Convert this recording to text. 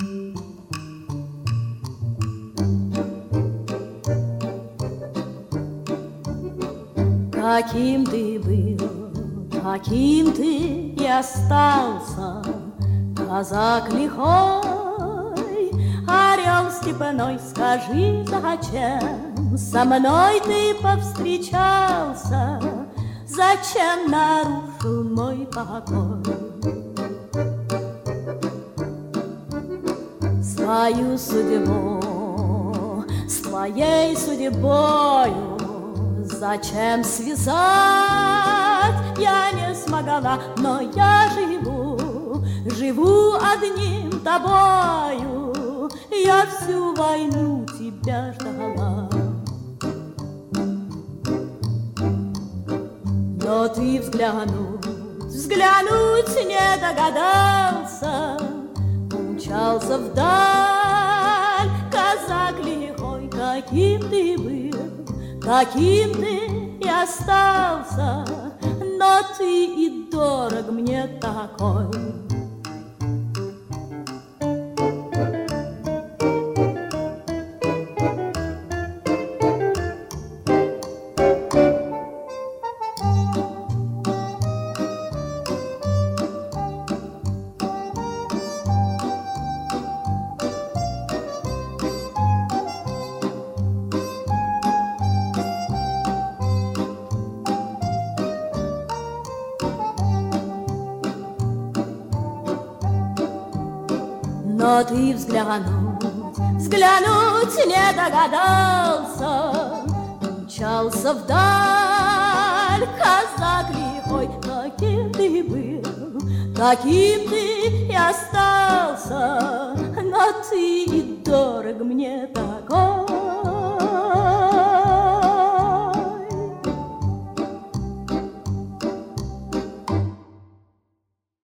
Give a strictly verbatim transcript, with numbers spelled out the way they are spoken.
Каким ты был, каким ты и остался, казак лихой, орел степной, скажи, зачем со мной ты повстречался, зачем нарушил мой покой? Свою судьбу с твоей судьбою зачем связать? Я не смогла, но я живу, живу одним тобою. Я всю войну тебя ждала. Но ты взглянуть, взглянуть не догадался, умчался вдаль, казак лихой, каким ты был, каким ты и остался, но ты и дорог мне такой. Но ты взглянуть, взглянуть не догадался, умчался вдаль, казак лихой, каким ты был, каким ты и остался, но ты и дорог мне такой.